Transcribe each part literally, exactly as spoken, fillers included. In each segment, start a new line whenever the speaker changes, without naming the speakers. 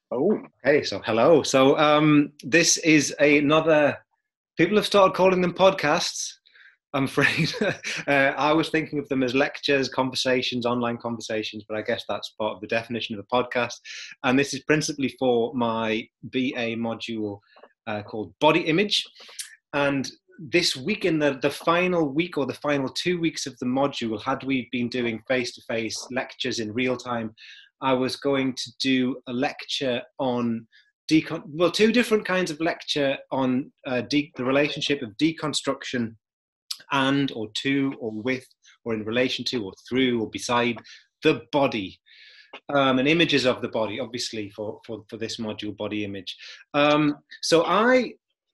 Oh,
Hey, so hello. So um, this is another. People have started calling them podcasts. I'm afraid. uh, I was thinking of them as lectures, conversations, online conversations, but I guess that's part of the definition of a podcast. And this is principally for my B A module uh, called Body Image. And this week, in the, the final week or the final two weeks of the module, had we been doing face to face lectures in real time, I was going to do a lecture on decon well, two different kinds of lecture on uh, de- the relationship of deconstruction and, or to, or with, or in relation to, or through, or beside the body. Um, and images of the body, obviously, for, for, for this module, body image. Um, so I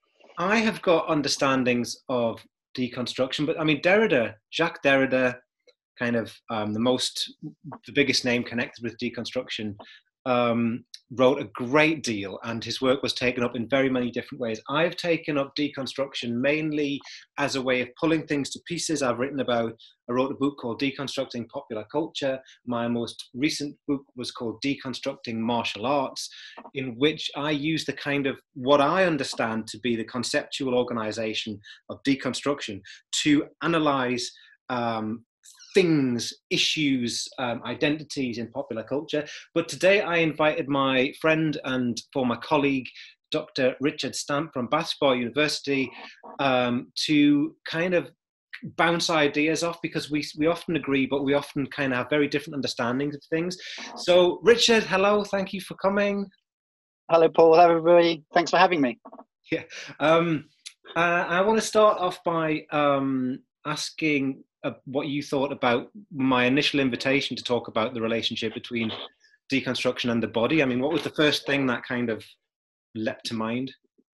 I have got understandings of deconstruction, but I mean Derrida, Jacques Derrida, kind of um, the most, the biggest name connected with deconstruction, um, wrote a great deal, and his work was taken up in very many different ways. I've taken up deconstruction mainly as a way of pulling things to pieces. I've written about, I wrote a book called Deconstructing Popular Culture. My most recent book was called Deconstructing Martial Arts, in which I use the kind of what I understand to be the conceptual organization of deconstruction to analyze um, things, issues, um, identities in popular culture. But today I invited my friend and former colleague, Doctor Richard Stamp from Bath Spa University, um, to kind of bounce ideas off, because we we often agree, but we often kind of have very different understandings of things. So, Richard, hello, thank you for coming.
hello, Paul. Hello, everybody. Thanks for having me.
Yeah, um, uh, I want to start off by um, asking uh, what you thought about my initial invitation to talk about the relationship between deconstruction and the body. I mean, what was the first thing that kind of leapt to mind?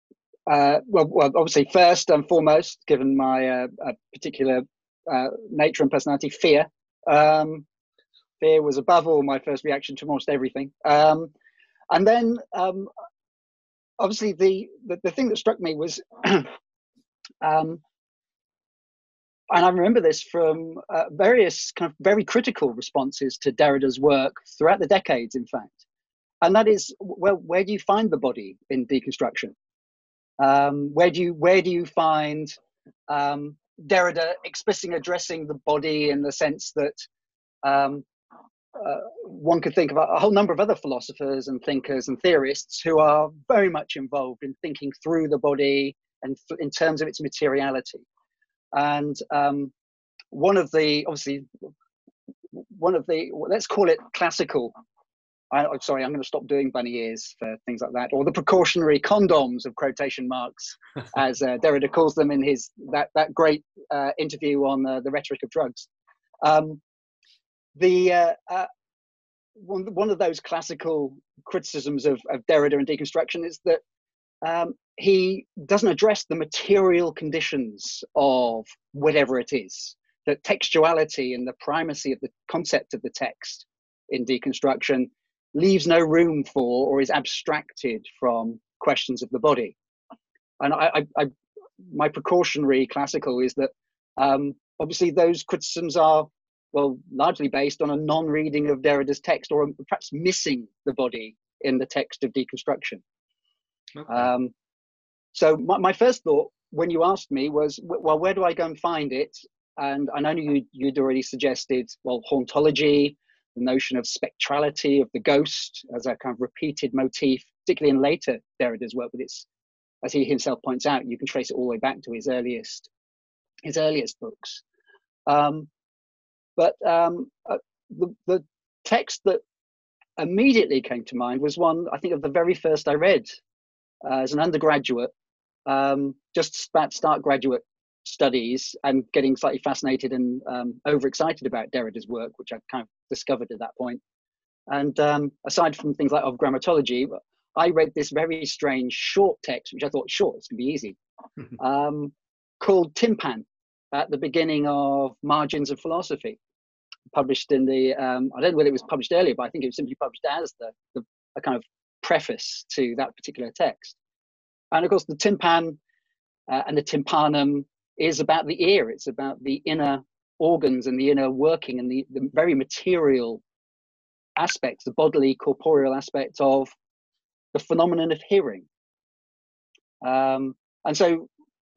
Uh, well, well, obviously, first and foremost, given my uh, uh, particular uh, nature and personality, fear. Um, fear was above all my first reaction to almost everything. Um, and then, um, obviously, the, the the thing that struck me was, um, and I remember this from uh, various kind of very critical responses to Derrida's work throughout the decades, in fact. And that is, well, where do you find the body in deconstruction? Um, where do you where do you find um, Derrida explicitly addressing the body in the sense that um, uh, one could think of a, a whole number of other philosophers and thinkers and theorists who are very much involved in thinking through the body and th- in terms of its materiality. And um, one of the obviously one of the let's call it classical. I, I'm sorry, I'm going to stop doing bunny ears for things like that, or the precautionary condoms of quotation marks, as uh, Derrida calls them in his that that great uh, interview on uh, the rhetoric of drugs. Um, the uh, uh, one one of those classical criticisms of, of Derrida and deconstruction is that um, he doesn't address the material conditions of whatever it is. That textuality and the primacy of the concept of the text in deconstruction leaves no room for or is abstracted from questions of the body. And I, I, I my precautionary classical is that um, obviously those criticisms are, well, largely based on a non-reading of Derrida's text, or perhaps missing the body in the text of deconstruction.
Okay.
Um, so my, my first thought when you asked me was, well, where do I go and find it? And I know you, you'd already suggested, well, hauntology, the notion of spectrality of the ghost as a kind of repeated motif, particularly in later Derrida's work. But it's, as he himself points out, you can trace it all the way back to his earliest, his earliest books. Um, but um, uh, the, the text that immediately came to mind was one, I think, of the very first I read uh, as an undergraduate, um, just about to start graduate studies and getting slightly fascinated and um, overexcited about Derrida's work, which I'd kind of discovered at that point. And um, aside from things like of grammatology, I read this very strange short text, which I thought, sure, it's going to be easy, um, called Timpan, at the beginning of Margins of Philosophy, published in the, um, I don't know whether it was published earlier, but I think it was simply published as the, the a kind of preface to that particular text. And of course, the Timpan uh, and the tympanum is about the ear. It's about the inner organs and the inner working and the, the very material aspects, the bodily, corporeal aspects of the phenomenon of hearing. Um, and so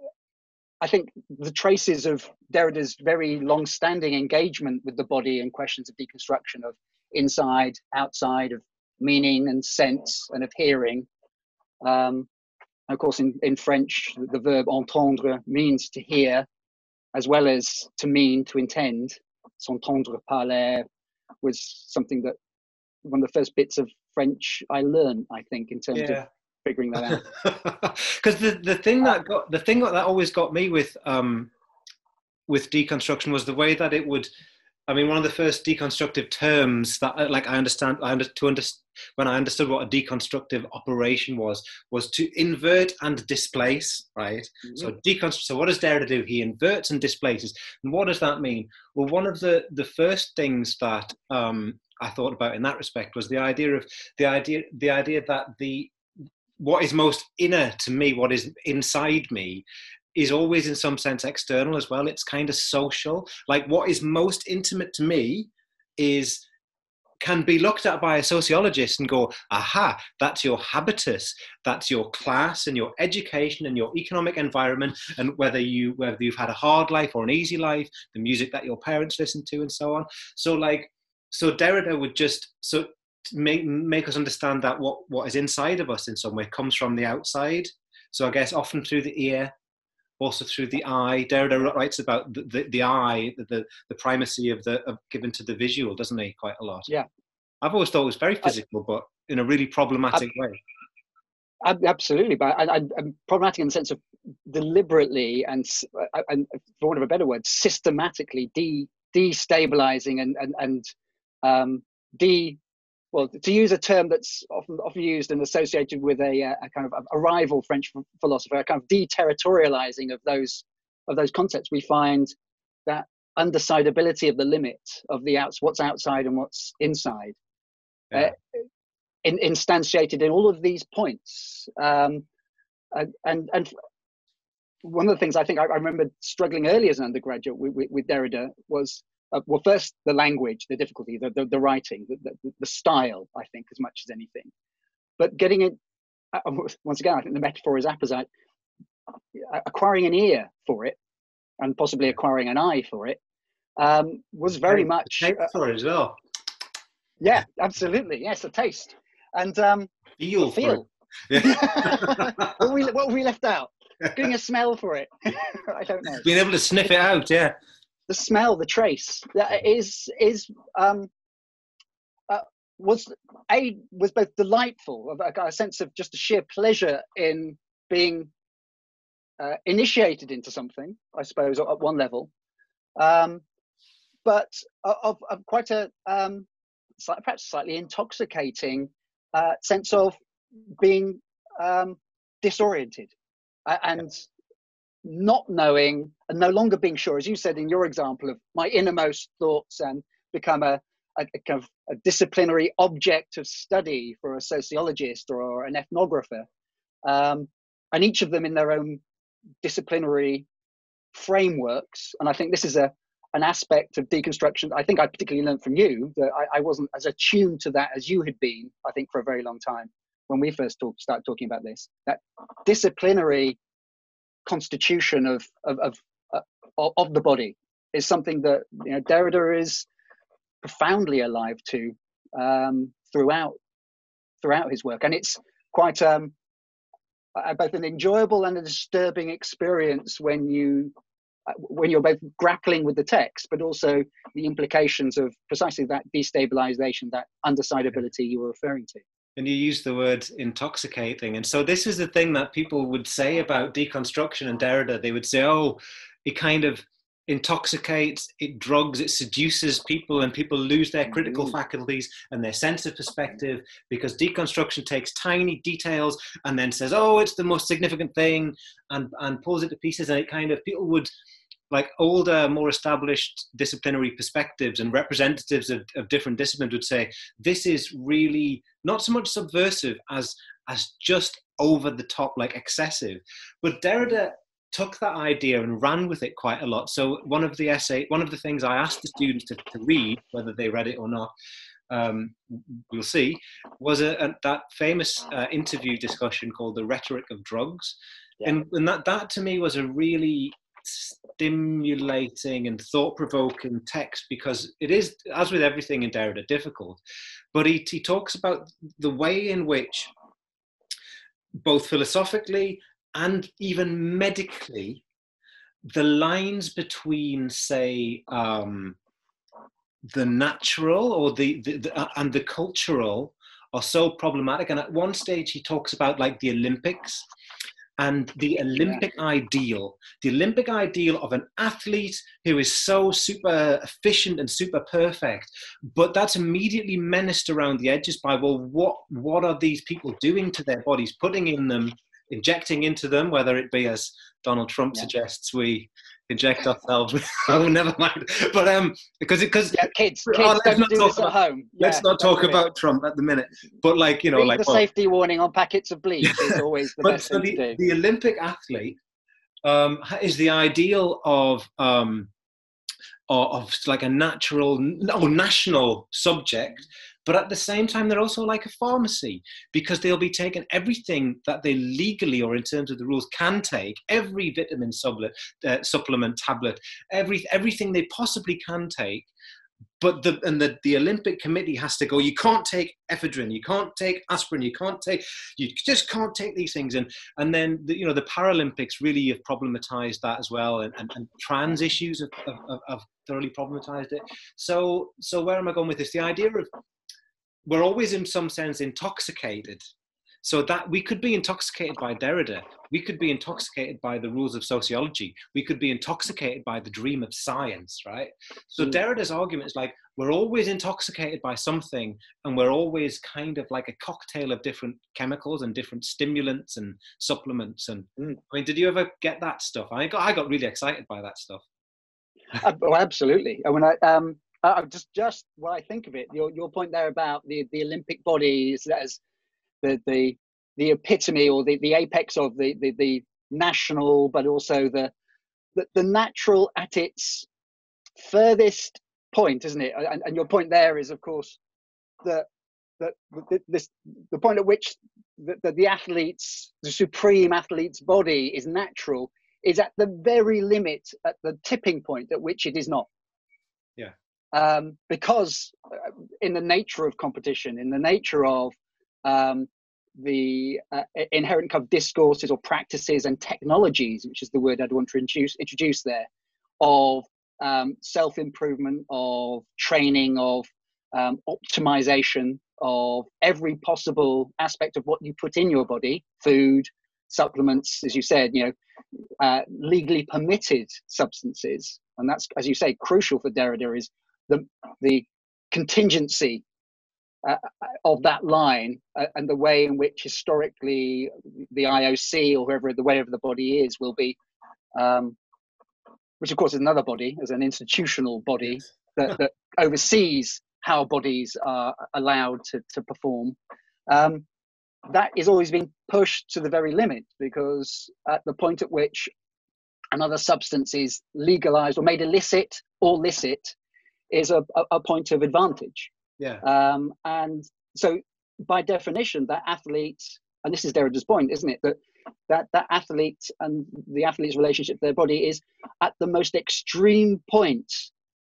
I think the traces of Derrida's very long-standing engagement with the body and questions of deconstruction of inside, outside, of meaning and sense and of hearing. Um, and of course, in, in French, the verb entendre means to hear, as well as to mean, to intend. S'entendre parler was something that one of the first bits of French I learned, I think, in terms
Yeah.
of figuring that out.
Because the, the thing that got the thing that always got me with um with deconstruction was the way that it would, I mean, one of the first deconstructive terms that like I understand I under, to understand when I understood what a deconstructive operation was was to invert and displace, right? Mm-hmm. So deconstruct. So what does Derrida do? He inverts and displaces. And what does that mean? Well, one of the the first things that um I thought about in that respect was the idea of the idea the idea that the what is most inner to me, what is inside me, is always in some sense external as well. It's kind of social. Like what is most intimate to me is can be looked at by a sociologist and go, aha, that's your habitus, that's your class and your education and your economic environment, and whether you whether you've had a hard life or an easy life, the music that your parents listen to, and so on. So like, so Derrida would just so. make make us understand that what what is inside of us in some way comes from the outside. So I guess often through the ear, also through the eye. Derrida writes about the, the, the eye, the the primacy of the of given to the visual, doesn't he? Quite a lot.
Yeah,
I've always thought it was very physical, I, but in a really problematic
I,
way.
I, absolutely, but I, I, I'm problematic in the sense of deliberately and, and for want of a better word, systematically de destabilizing and and and um, de well, to use a term that's often often used and associated with a, a kind of a rival French philosopher, a kind of deterritorializing of those of those concepts, we find that undecidability of the limit of the outs, what's outside and what's inside, yeah. uh, in, instantiated in all of these points. Um, and, and and one of the things I think I, I remember struggling early as an undergraduate with, with, with Derrida was. Uh, well, first, the language, the difficulty, the, the, the writing, the, the, the style, I think, as much as anything. But getting it, uh, once again, I think the metaphor is apposite, uh, acquiring an ear for it, and possibly acquiring an eye for it, um, was very much...
Uh, for it as well.
Yeah, absolutely. Yes, a taste. And um,
feel.
Feel. Yeah. what, we, what we left out? Getting a smell for it. I don't know.
Being able to sniff it out, yeah.
The smell, the trace, that is is um, uh, was a was both delightful, a, a sense of just a sheer pleasure in being uh, initiated into something, I suppose, at one level, um, but of, of quite a um, perhaps slightly intoxicating uh, sense of being um, disoriented and. Not knowing and no longer being sure, as you said in your example, of my innermost thoughts, and become a, a, a kind of a disciplinary object of study for a sociologist or an ethnographer, um, and each of them in their own disciplinary frameworks. And I think this is a an aspect of deconstruction I think I particularly learned from you, that I, I wasn't as attuned to that as you had been, I think, for a very long time when we first talk, started talking about this. That disciplinary constitution of of of, uh, of the body is something that, you know, Derrida is profoundly alive to um, throughout throughout his work, and it's quite um, uh, both an enjoyable and a disturbing experience when you uh, when you're both grappling with the text, but also the implications of precisely that destabilization, that undecidability you were referring to.
And you use the word intoxicating. And so this is the thing that people would say about deconstruction and Derrida. They would say, oh, it kind of intoxicates, it drugs, it seduces people, and people lose their critical mm-hmm. faculties and their sense of perspective, because deconstruction takes tiny details and then says, oh, it's the most significant thing, and, and pulls it to pieces. And it kind of, people would, like older, more established disciplinary perspectives and representatives of, of different disciplines would say, this is really not so much subversive as as just over the top, like excessive. But Derrida took that idea and ran with it quite a lot. So one of the essay, one of the things I asked the students to, to read, whether they read it or not, um, we'll see, was a, a, that famous uh, interview discussion called The Rhetoric of Drugs. Yeah. And, and that, that to me was a really stimulating and thought-provoking text, because it is, as with everything in Derrida, difficult. But he, he talks about the way in which, both philosophically and even medically, the lines between, say, um, the natural or the, the, the uh, and the cultural are so problematic. And at one stage he talks about like the Olympics and the Olympic yeah. ideal, the Olympic ideal of an athlete who is so super efficient and super perfect, but that's immediately menaced around the edges by, well, what, what are these people doing to their bodies, putting in them, injecting into them, whether it be, as Donald Trump yeah. suggests, we inject ourselves with, oh, never mind. But um, because because
yeah, kids, kids oh, don't do this
about,
at home.
Let's
yeah,
not talk about it. Trump at the minute. But like you know,
Read
like
the
well,
safety warning on packets of bleach is always the best
so
thing
the,
to do.
The Olympic athlete um, is the ideal of um, of like a natural or national subject. But at the same time, they're also like a pharmacy, because they'll be taking everything that they legally, or in terms of the rules, can take, every vitamin supplement, uh, supplement tablet, every everything they possibly can take. But the and the, the Olympic Committee has to go, you can't take ephedrine, you can't take aspirin, you can't take, you just can't take these things. And and then the, you know the Paralympics really have problematized that as well, and, and, and trans issues have, have, have thoroughly problematized it. So so where am I going with this? The idea of we're always in some sense intoxicated. So that we could be intoxicated by Derrida, we could be intoxicated by the rules of sociology, we could be intoxicated by the dream of science, right? So mm. Derrida's argument is like, we're always intoxicated by something, and we're always kind of like a cocktail of different chemicals and different stimulants and supplements. And mm. I mean, did you ever get that stuff? I got, I got really excited by that stuff.
uh, oh, absolutely. I mean, I, um, I just, just what I think of it, your, your point there about the, the Olympic body is as the, the, the epitome or the, the apex of the, the, the national, but also the, the, the natural at its furthest point, isn't it? And, and your point there is, of course, that that this the point at which the, the, the athlete's, the supreme athlete's body is natural, is at the very limit, at the tipping point at which it is not.
Yeah.
Um, because in the nature of competition, in the nature of um, the uh, inherent kind of discourses or practices and technologies, which is the word I'd want to introduce, introduce there, of um, self-improvement, of training, of um, optimization of every possible aspect of what you put in your body, food, supplements, as you said, you know, uh, legally permitted substances. And that's, as you say, crucial for Derrida, is the, the contingency uh, of that line uh, and the way in which historically the I O C or whoever the way of the body is will be, um, which of course is another body, as an institutional body yes. that, that oversees how bodies are allowed to, to perform. Um, that is always being pushed to the very limit, because at the point at which another substance is legalized or made illicit or licit is a, a, a point of advantage.
Yeah.
Um, and so by definition, that athlete, and this is Derrida's point, isn't it? That, that that athlete and the athlete's relationship to their body is at the most extreme point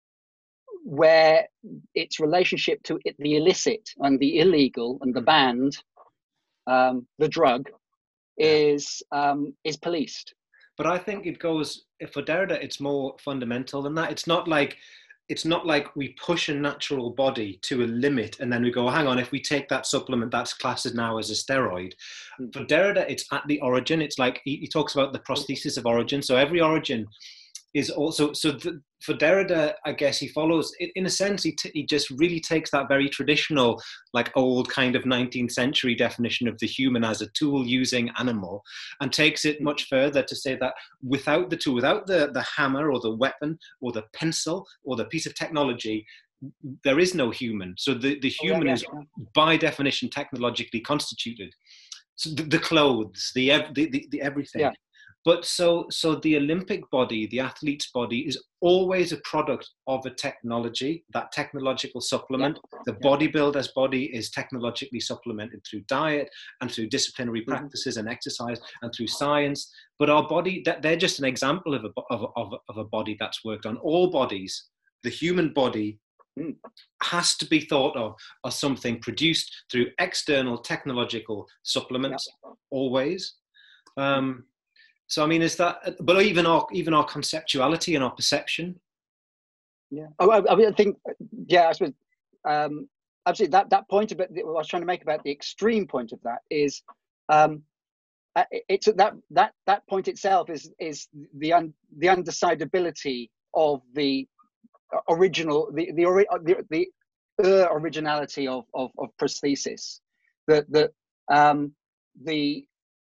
where its relationship to it, the illicit and the illegal and the banned, um, the drug, is um, is policed.
But I think it goes, for Derrida, it's more fundamental than that. It's not like it's not like we push a natural body to a limit and then we go, hang on, if we take that supplement, that's classed now as a steroid. Mm. For Derrida, it's at the origin. It's like he, he talks about the prosthesis of origin. So every origin is also, so the, for Derrida, I guess he follows, in a sense, he, t- he just really takes that very traditional, like old kind of nineteenth century definition of the human as a tool using animal, and takes it much further to say that without the tool, without the, the hammer or the weapon or the pencil or the piece of technology, there is no human. So the, the human oh, yeah, yeah. is by definition technologically constituted. So the, the clothes, the, the, the, the everything.
Yeah.
but so so the Olympic body, the athlete's body, is always a product of a technology, that technological supplement.
Yeah.
The
Yeah.
bodybuilder's body is technologically supplemented through diet and through disciplinary
Mm-hmm.
practices and exercise and through science. But our body, that they're just an example of a, of, of, of a body that's worked on. All bodies, the human body
Mm.
has to be thought of as something produced through external technological supplements, yeah. always. Um, so, I mean, is that, but even our, even our conceptuality and our perception.
Yeah. Oh, I, I mean, I think, yeah, I suppose, um, absolutely. That, that point about, what I was trying to make about the extreme point of that is, um, it's that, that, that point itself is, is the, un, the undecidability of the original, the, the, the, the uh, originality of, of, of prosthesis. That, that, um, the,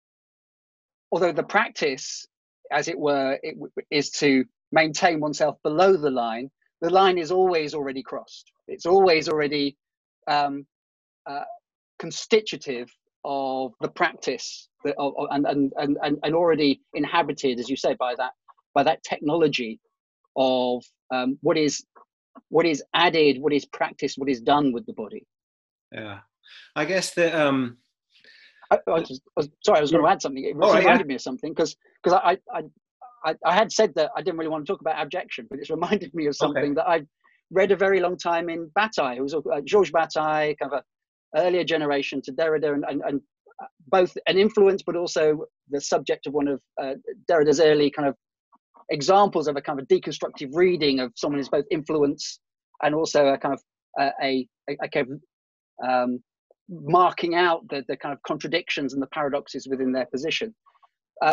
although the practice, as it were, it, is to maintain oneself below the line, the line is always already crossed. It's always already um, uh, constitutive of the practice that, of, and, and, and, and already inhabited, as you say, by that, by that technology of um, what is, what is added, what is practiced, what is done with the body.
Yeah, I guess that, um,
I, I, was, I was sorry, I was going to add something. It
right,
reminded
yeah.
me of something because because I, I I I had said that I didn't really want to talk about abjection, but it's reminded me of something okay. that I read a very long time in Bataille. It was uh, Georges Bataille, kind of an earlier generation to Derrida, and, and, and both an influence, but also the subject of one of uh, Derrida's early kind of examples of a kind of deconstructive reading of someone who's both influence and also a kind of uh, a, a, a kind of um, marking out the, the kind of contradictions and the paradoxes within their position. Uh,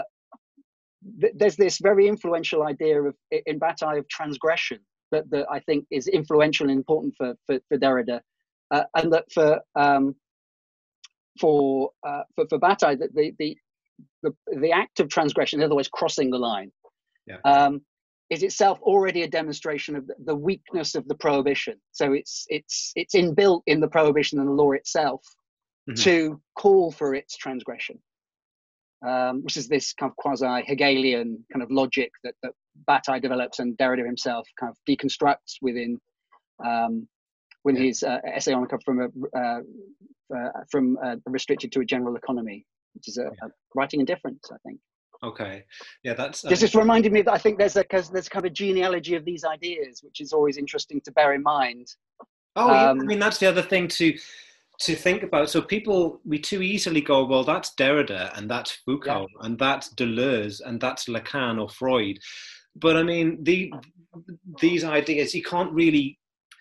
th there's this very influential idea of in Bataille of transgression that, that I think is influential and important for, for, for Derrida. Uh, and that for um, for, uh, for for Bataille, that the, the the the act of transgression, in other words, crossing the line,
yeah.
um, is itself already a demonstration of the, the weakness of the prohibition. So it's it's it's inbuilt in the prohibition and the law itself mm-hmm. to call for its transgression, um, which is this kind of quasi-Hegelian kind of logic that that Bataille develops and Derrida himself kind of deconstructs within um, when yeah. his uh, essay on from a uh, uh, from uh, restricted to a general economy, which is a,
yeah.
a writing indifference, I think.
Okay, yeah, that's
just, just reminded me that I think there's a because there's kind of a genealogy of these ideas, which is always interesting to bear in mind.
Oh, um, yeah. I mean, that's the other thing to to think about. So people, we too easily go, well, that's Derrida and that's Foucault yeah. and that's Deleuze and that's Lacan or Freud. But I mean, the these ideas, you can't really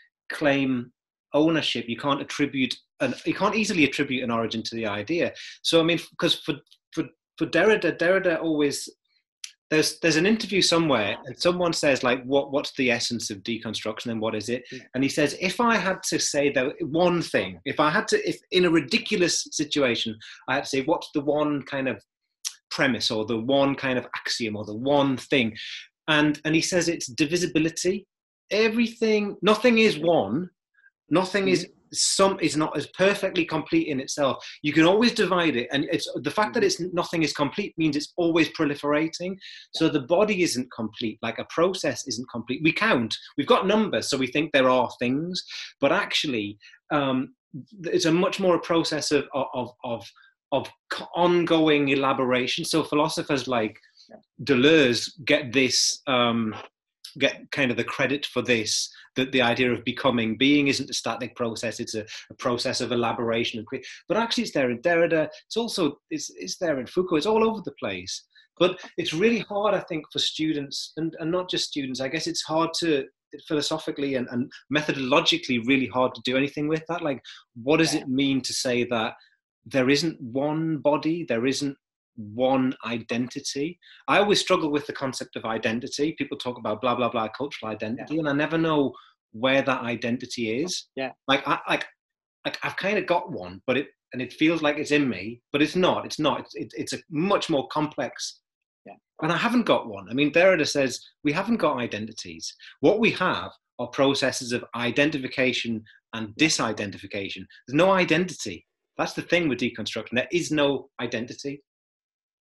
claim ownership. You can't attribute, an, you can't easily attribute an origin to the idea. So I mean, because for for For Derrida, Derrida always, there's there's an interview somewhere and someone says like, what what's the essence of deconstruction and what is it? And he says, if I had to say that one thing, if I had to, if in a ridiculous situation, I had to say, what's the one kind of premise or the one kind of axiom or the one thing? And, and he says it's divisibility. Everything, nothing is one, nothing is some is not as perfectly complete in itself. You can always divide it, and it's the fact that it's nothing is complete means it's always proliferating. So the body isn't complete, like a process isn't complete. We count, we've got numbers, so we think there are things, but actually um, it's a much more a process of of of of ongoing elaboration. So philosophers like Deleuze get this. Um, get kind of the credit for this, that the idea of becoming, being isn't a static process, it's a, a process of elaboration and creation. But actually it's there in Derrida, it's also it's, it's there in Foucault, it's all over the place. But it's really hard, I think, for students, and, and not just students, I guess it's hard to philosophically and, and methodologically really hard to do anything with that. Like, what does it mean to say that there isn't one body, there isn't one identity? I always struggle with the concept of identity. People talk about blah blah blah cultural identity, yeah. and I never know where that identity is.
Yeah,
like I like, like I've kind of got one, but it and it feels like it's in me, but it's not. It's not. It's it, it's a much more complex.
Yeah,
and I haven't got one. I mean, Derrida says we haven't got identities. What we have are processes of identification and disidentification. There's no identity. That's the thing with deconstruction. There is no identity.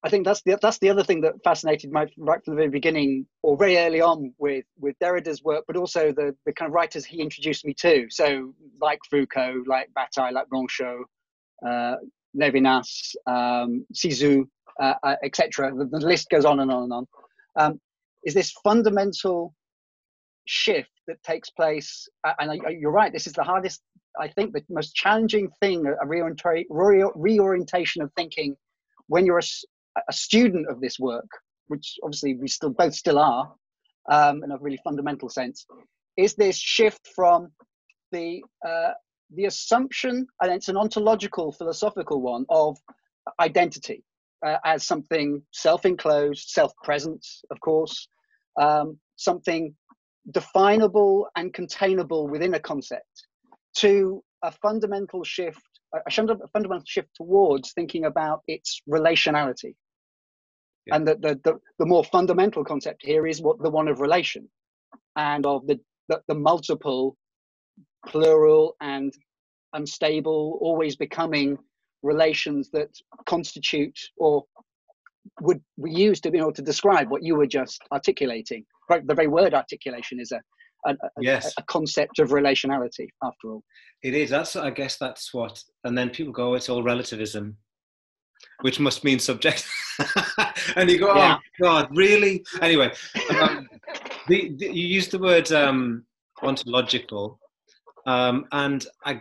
I think that's the that's the other thing that fascinated me right from the very beginning, or very early on, with with Derrida's work, but also the the kind of writers he introduced me to. So like Foucault, like Bataille, like Blanchot, uh, Levinas, um, Cizou, uh, uh, et cetera. The, the list goes on and on and on. Um, is this fundamental shift that takes place? Uh, and I, you're right. This is the hardest. I think the most challenging thing, a reorienta- reorientation of thinking when you're a a student of this work, which obviously we still both still are, um, in a really fundamental sense, is this shift from the uh, the assumption, and it's an ontological, philosophical one, of identity uh, as something self-enclosed, self-present, of course, um, something definable and containable within a concept, to a fundamental shift, a fundamental shift towards thinking about its relationality. Yeah. And the, the, the, the more fundamental concept here is what the one of relation, and of the, the, the multiple, plural and unstable, always becoming relations that constitute, or would we use to be able to describe what you were just articulating. Right, the very word articulation is a a,
yes.
a, a concept of relationality, after all.
It is. That's, I guess that's what, and then people go, it's all relativism, which must mean subject. And you go, yeah. Oh God, really? Anyway, um, the, the, you used the word um, ontological, um, and I,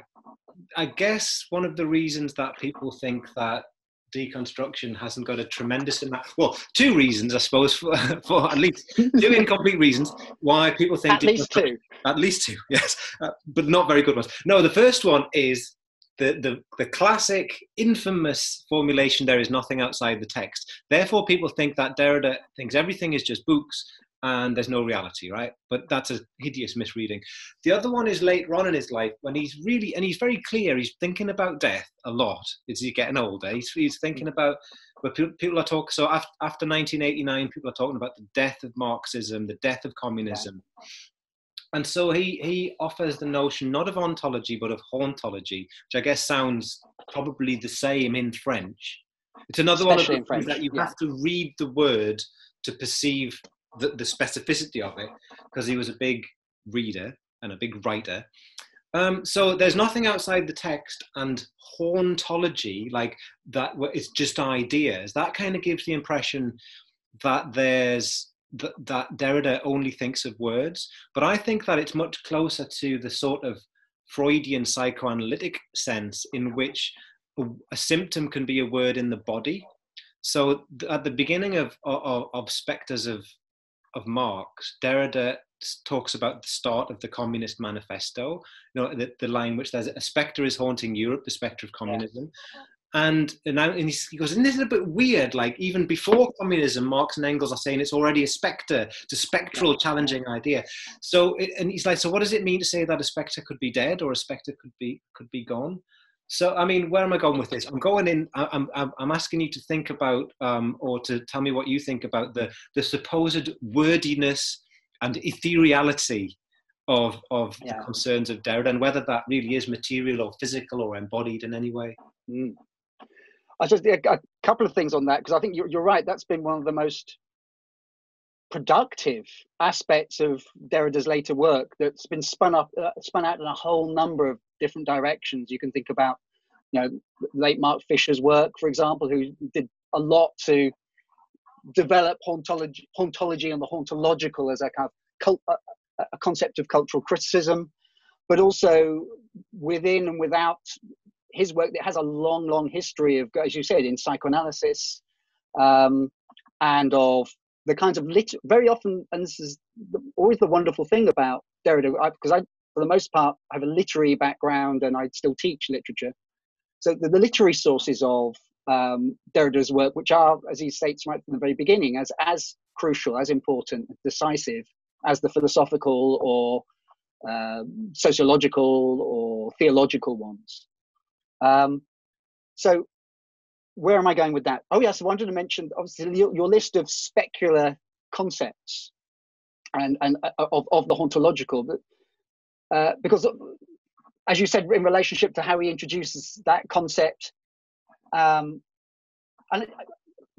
I guess one of the reasons that people think that deconstruction hasn't got a tremendous amount, well, two reasons, I suppose, for, for at least two incomplete reasons why people think
at least two,
at least two, yes, uh, but not very good ones. No, the first one is the, the the classic, infamous formulation: there is nothing outside the text. Therefore, people think that Derrida thinks everything is just books and there's no reality, right? But that's a hideous misreading. The other one is later on in his life, when he's really, and he's very clear, he's thinking about death a lot as he's getting older. He's, he's thinking about, but people, people are talking, so after, after nineteen eighty-nine, people are talking about the death of Marxism, the death of communism. Yeah. And so he, he offers the notion not of ontology, but of hauntology, which I guess sounds probably the same in French. It's another
Especially
one of the things that you yeah. have to read the word to perceive The, the specificity of it, because he was a big reader and a big writer. Um, so there's nothing outside the text, and hauntology, like that, it's just ideas. That kind of gives the impression that there's that, that Derrida only thinks of words. But I think that it's much closer to the sort of Freudian psychoanalytic sense in which a, a symptom can be a word in the body. So th- at the beginning of, of, of Spectres of of Marx, Derrida talks about the start of the Communist Manifesto, you know, the, the line which says, a spectre is haunting Europe, the spectre of communism. Yeah. And, and, now, and he goes, isn't this a bit weird? Like, even before communism, Marx and Engels are saying it's already a spectre, it's a spectral, challenging idea. So, and he's like, so what does it mean to say that a spectre could be dead or a spectre could be could be gone? So, I mean, where am I going with this? I'm going in, I'm, I'm, I'm asking you to think about, um, or to tell me what you think about the, the supposed wordiness and ethereality of, of yeah. the concerns of Derrida, and whether that really is material or physical or embodied in any way.
Mm. I just, a, a couple of things on that, because I think you're, you're right. That's been one of the most productive aspects of Derrida's later work that's been spun up, uh, spun out in a whole number of different directions. You can think about, you know, late Mark Fisher's work, for example, who did a lot to develop hauntology, hauntology and the hauntological as a kind of cult, a, a concept of cultural criticism, but also within and without his work that has a long, long history of, as you said, in psychoanalysis, um, and of the kinds of lit very often, and this is the, always the wonderful thing about Derrida, because I, I, for the most part, I have a literary background and I still teach literature. So the, the literary sources of um, Derrida's work, which are, as he states right from the very beginning, as as crucial, as important, decisive as the philosophical or uh, sociological or theological ones. Um, so where am I going with that? Oh yes, I wanted to mention obviously your, your list of specular concepts and and uh, of of the hauntological, but uh, because as you said, in relationship to how he introduces that concept, um, and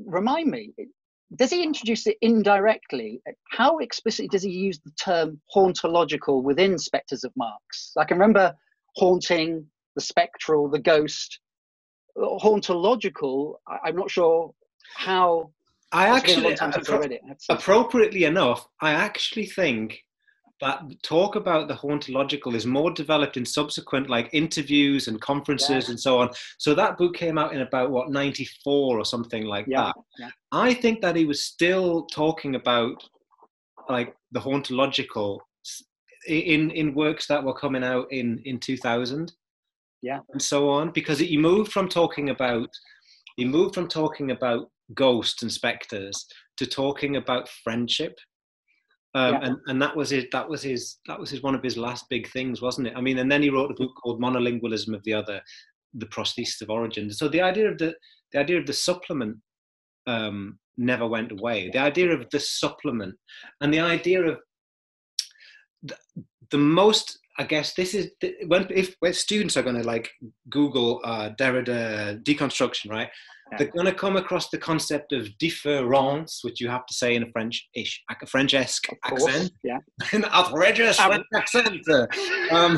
remind me, does he introduce it indirectly? How explicitly does he use the term hauntological within Spectres of Marx? I can remember haunting, the spectral, the ghost. Hauntological, I'm not sure how.
I
It's been a
actually,
long time since I
appro-
read it.
appropriately enough, I actually think that talk about the hauntological is more developed in subsequent like interviews and conferences
Yeah.
and so on. So that book came out in about what ninety-four or something like
Yeah,
that.
yeah.
I think that he was still talking about like the hauntological in in works that were coming out in in two thousand.
Yeah.
And so on, because he moved from talking about he moved from talking about ghosts and specters to talking about friendship. Um,
Yeah.
and, and that was his that was his that was his one of his last big things, wasn't it? I mean, and then he wrote a book called Monolingualism of the Other, the Prosthesis of Origin. So the idea of the the idea of the supplement um, never went away. The idea of the supplement and the idea of the, the most, I guess this is when if when students are going to like Google uh, Derrida deconstruction, right? Yeah. They're going to come across the concept of différance, which you have to say in a French-ish, a French-esque accent.
Yeah,
an outrageous French accent. Um,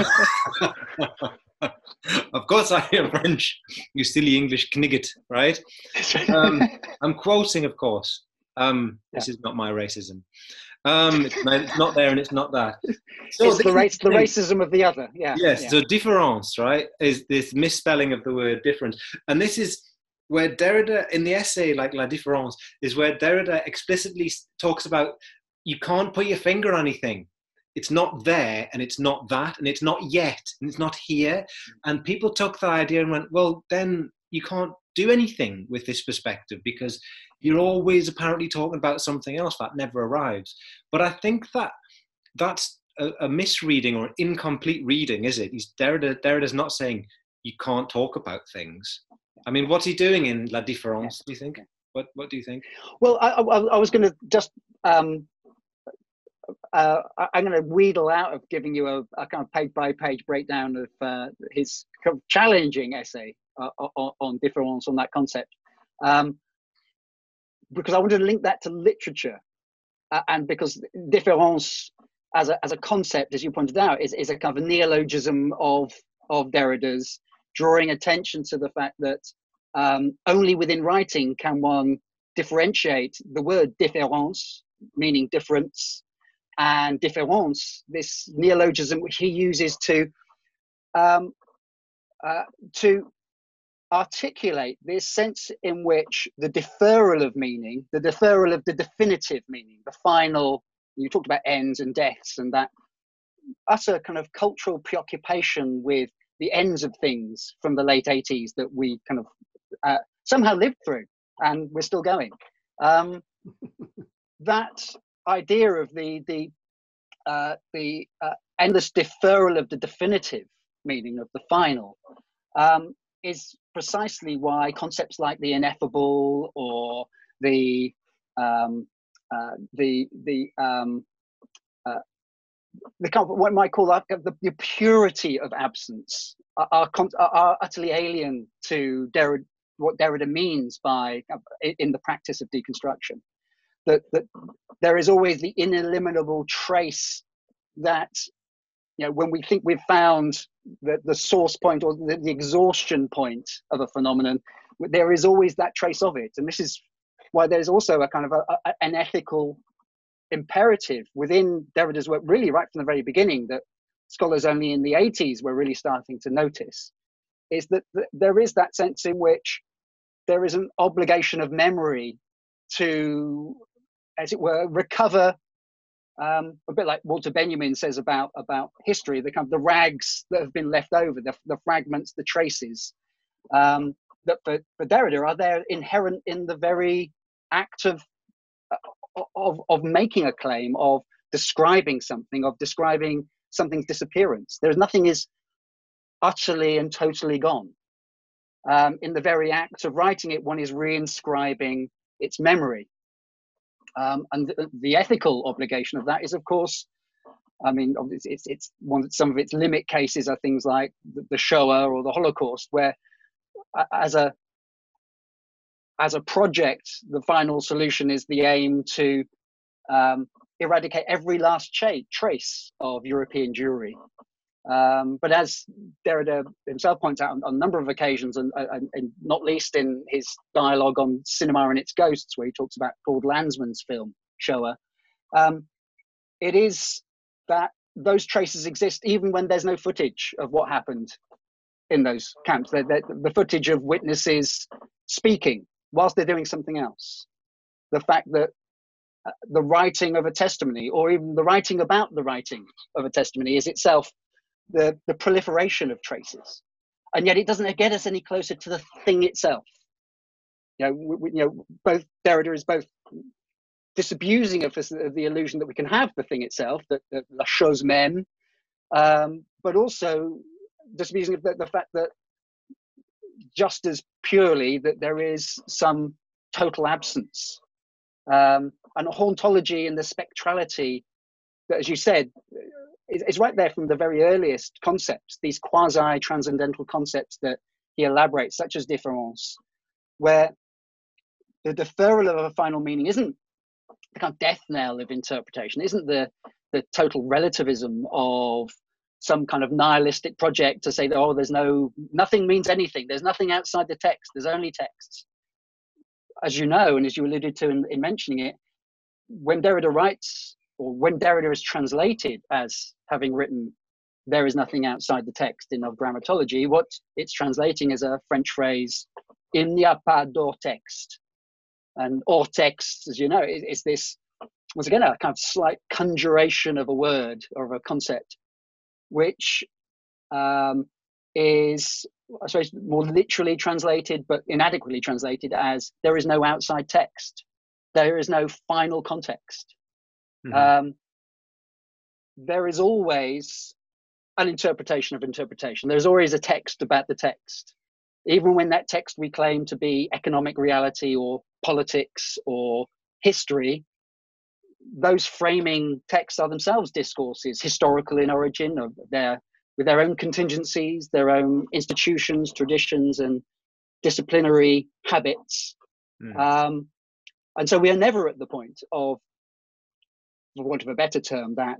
of course, I am French. You silly English knigget, right? Um, I'm quoting, of course. Um, yeah. This is not my racism. Um, it's, it's not there and it's not that.
So it's the, race, the racism of the other. Yeah.
Yes.
Yeah.
So différance, right, is this misspelling of the word difference, and this is where Derrida, in the essay like La Différence, is where Derrida explicitly talks about you can't put your finger on anything. It's not there, and it's not that, and it's not yet, and it's not here. And people took the idea and went, well, then you can't do anything with this perspective because you're always apparently talking about something else that never arrives. But I think that that's a, a misreading or incomplete reading, is it? He's, Derrida, Derrida's not saying you can't talk about things. I mean, what's he doing in La Différence, do you think? What What do you think?
Well, I, I, I was going to just, um, uh, I'm going to wheedle out of giving you a, a kind of page-by-page breakdown of uh, his kind of challenging essay uh, on, on différance, on that concept. Um, because I wanted to link that to literature. Uh, and because différance as a, as a concept, as you pointed out, is, is a kind of a neologism of, of Derrida's, drawing attention to the fact that um, only within writing can one differentiate the word différence, meaning difference, and différance, this neologism which he uses to um, uh, to articulate this sense in which the deferral of meaning, the deferral of the definitive meaning, the final, you talked about ends and deaths and that utter kind of cultural preoccupation with the ends of things from the late eighties that we kind of uh, somehow lived through and we're still going. Um, that idea of the the uh, the uh, endless deferral of the definitive meaning of the final um, is precisely why concepts like the ineffable or the um, uh, the the um, uh, the kind of what I might call that, the, the purity of absence are, are, are utterly alien to Derrida, what Derrida means by in the practice of deconstruction. That that there is always the ineliminable trace that, you know, when we think we've found the, the source point or the, the exhaustion point of a phenomenon, there is always that trace of it. And this is why there's also a kind of a, a, an ethical imperative within Derrida's work, really right from the very beginning, that scholars only in the eighties were really starting to notice, is that th there is that sense in which there is an obligation of memory to, as it were, recover, um, a bit like Walter Benjamin says about, about history, the kind of the rags that have been left over, the, the fragments, the traces, um, that for, for Derrida are there inherent in the very act of Of, of making a claim, of describing something, of describing something's disappearance. There's nothing is utterly and totally gone. Um, in the very act of writing it, one is reinscribing its memory. Um, and the, the ethical obligation of that is, of course, I mean, it's, it's, it's one, some of its limit cases are things like the, the Shoah or the Holocaust, where uh, as a as a project, the final solution is the aim to um, eradicate every last cha- trace of European Jewry. Um, but as Derrida himself points out on, on a number of occasions, and, and, and not least in his dialogue on Cinema and Its Ghosts, where he talks about Claude Lanzmann's film Shoah, um, it is that those traces exist even when there's no footage of what happened in those camps. They're, they're, the footage of witnesses speaking whilst they're doing something else. The fact that uh, the writing of a testimony, or even the writing about the writing of a testimony, is itself the, the proliferation of traces. And yet it doesn't get us any closer to the thing itself. You know, we, we, you know, both Derrida is both disabusing of, of the illusion that we can have the thing itself, that the la chose même, um, but also disabusing of the, the fact that just as purely that there is some total absence. Um, and hauntology and the spectrality that, as you said, is, is right there from the very earliest concepts, these quasi-transcendental concepts that he elaborates, such as difference, where the deferral of a final meaning isn't the kind of death knell of interpretation, isn't the, the total relativism of some kind of nihilistic project to say that, oh, there's no, nothing means anything. There's nothing outside the text. There's only texts. As you know, and as you alluded to in, in mentioning it, when Derrida writes, or when Derrida is translated as having written, there is nothing outside the text in Of Grammatology, what it's translating is a French phrase, il n'y a pas hors texte. And hors texte, as you know, is, is this, once again, a kind of slight conjuration of a word or of a concept, which um, is, I suppose, more literally translated, but inadequately translated as there is no outside text. There is no final context. Mm-hmm. Um, there is always an interpretation of interpretation. There's always a text about the text. Even when that text we claim to be economic reality or politics or history, those framing texts are themselves discourses, historical in origin, of their, with their own contingencies, their own institutions, traditions, and disciplinary habits. Mm. Um, and so we are never at the point of, for want of a better term, that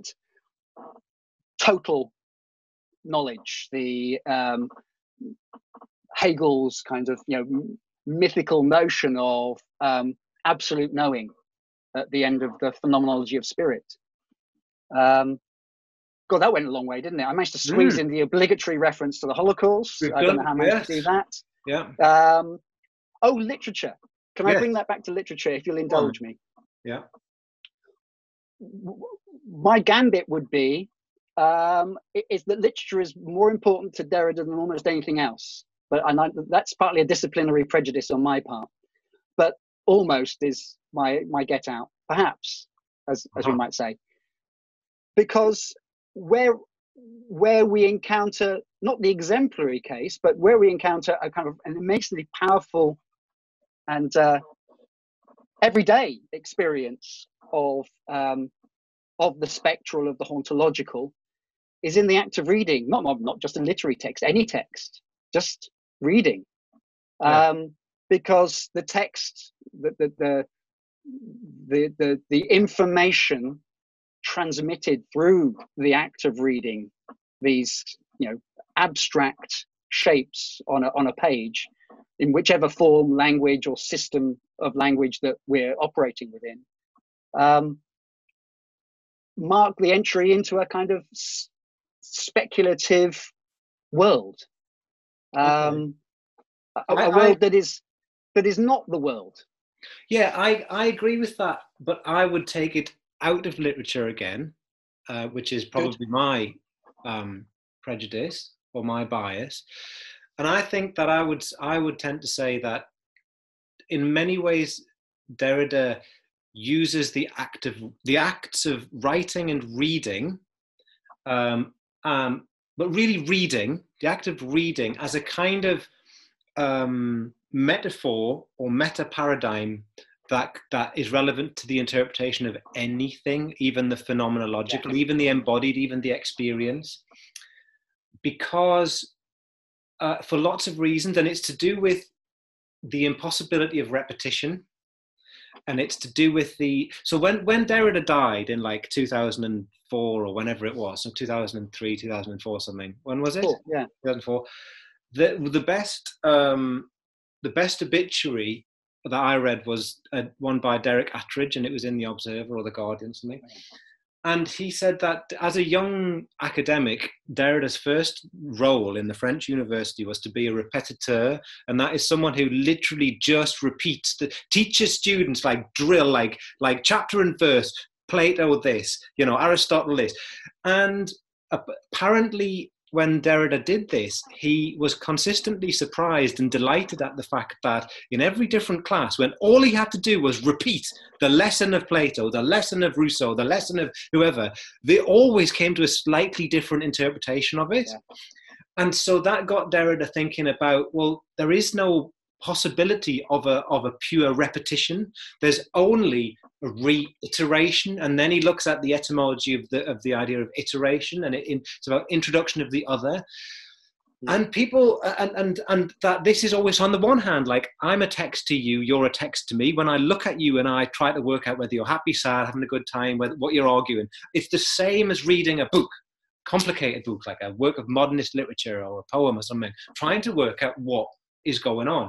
total knowledge, the um, Hegel's kind of, you know, mythical notion of um, absolute knowing at the end of the phenomenology of spirit. Um, God, that went a long way, didn't it? I managed to squeeze mm. in the obligatory reference to the Holocaust.
Good,
I don't know how I managed yes. to do that.
Yeah.
Um, oh, literature. Can yes. I bring that back to literature, if you'll indulge me?
Yeah.
My gambit would be um, is that literature is more important to Derrida than almost anything else. But and I, that's partly a disciplinary prejudice on my part. But almost is my my get out, perhaps, as as uh-huh. we might say, because where where we encounter not the exemplary case, but where we encounter a kind of an immensely powerful and uh, everyday experience of um, of the spectral, of the hauntological, is in the act of reading, not not just a literary text, any text, just reading, yeah. um, because the text, the the, the the the the information transmitted through the act of reading these, you know, abstract shapes on a on a page, in whichever form, language, or system of language that we're operating within, um, mark the entry into a kind of s- speculative world, um, okay. a, a
I,
world
I,
that is that is not the world.
Yeah, I, I agree with that, but I would take it out of literature again, uh, which is probably Good. my um, prejudice or my bias. And I think that I would I would tend to say that in many ways, Derrida uses the act of the acts of writing and reading, um, um, but really reading, the act of reading as a kind of um, metaphor or meta paradigm that that is relevant to the interpretation of anything, even the phenomenological, yeah. even the embodied, even the experience, because uh, for lots of reasons, and it's to do with the impossibility of repetition. And it's to do with the, so when, when Derrida died in like two thousand four or whenever it was, so two thousand three, two thousand four, something, when was it?
Cool. Yeah.
two thousand four. The, the best, um, the best obituary that I read was uh, one by Derek Attridge, and it was in the Observer or the Guardian, something. And he said that as a young academic, Derrida's first role in the French university was to be a répétiteur, and that is someone who literally just repeats, the, teaches students like drill, like like chapter and verse, Plato this, you know, Aristotle this. And apparently when Derrida did this, he was consistently surprised and delighted at the fact that in every different class, when all he had to do was repeat the lesson of Plato, the lesson of Rousseau, the lesson of whoever, they always came to a slightly different interpretation of it. Yeah. And so that got Derrida thinking about, well, there is no possibility of a of a pure repetition. There's only a reiteration, and then he looks at the etymology of the of the idea of iteration, and it, it's about introduction of the other. Yeah. And people, and and and that this is always on the one hand, like I'm a text to you, you're a text to me. When I look at you and I try to work out whether you're happy, sad, having a good time, whether what you're arguing, it's the same as reading a book, complicated book like a work of modernist literature or a poem or something, trying to work out what is going on.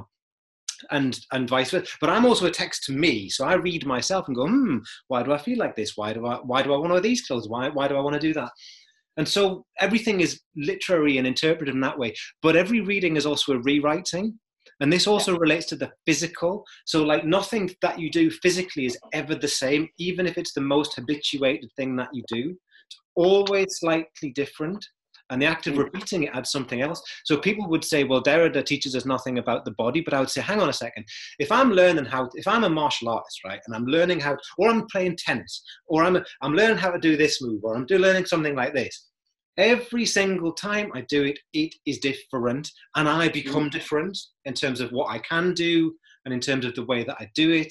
And and vice versa. But I'm also a text to me, so I read myself and go, hmm, why do I feel like this? Why do I why do I want to wear these clothes? Why why do I want to do that? And so everything is literary and interpretive in that way. But every reading is also a rewriting, and this also yeah. relates to the physical. So like nothing that you do physically is ever the same, even if it's the most habituated thing that you do. It's always slightly different. And the act of repeating it adds something else. So people would say, well, Derrida teaches us nothing about the body, but I would say, hang on a second. If I'm learning how, if I'm a martial artist, right, and I'm learning how, or I'm playing tennis, or I'm, I'm learning how to do this move, or I'm do, learning something like this, every single time I do it, it is different, and I become different in terms of what I can do, and in terms of the way that I do it.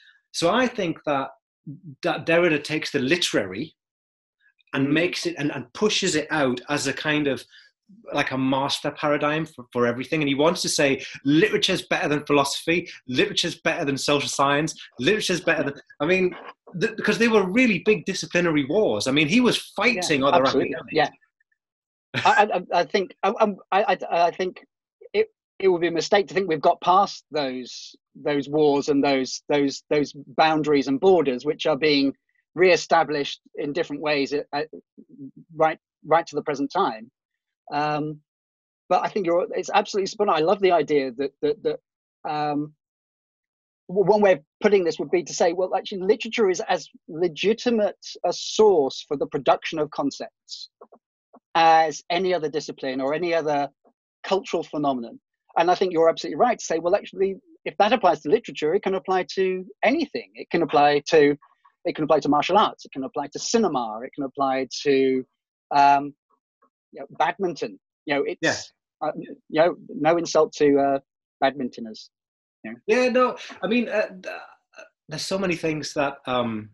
So I think that, that Derrida takes the literary and makes it and, and pushes it out as a kind of like a master paradigm for, for everything. And he wants to say literature's better than philosophy, literature's better than social science, literature's better than, I mean, th- because they were really big disciplinary wars. I mean, he was fighting yeah, other
absolutely.
academics.
Yeah. I, I, I think, I, I, I think it, it would be a mistake to think we've got past those, those wars and those, those, those boundaries and borders, which are being re-established in different ways at, at, right right to the present time. Um, but I think you're it's absolutely spot on. I love the idea that that, that um, one way of putting this would be to say, well, actually literature is as legitimate a source for the production of concepts as any other discipline or any other cultural phenomenon. And I think you're absolutely right to say, well, actually, if that applies to literature, it can apply to anything. It can apply to It can apply to martial arts. It can apply to cinema. It can apply to um, you know, badminton. You know, it's yeah. uh, you know, no insult to uh, badmintoners. You know?
Yeah, no. I mean, uh, there's so many things that um,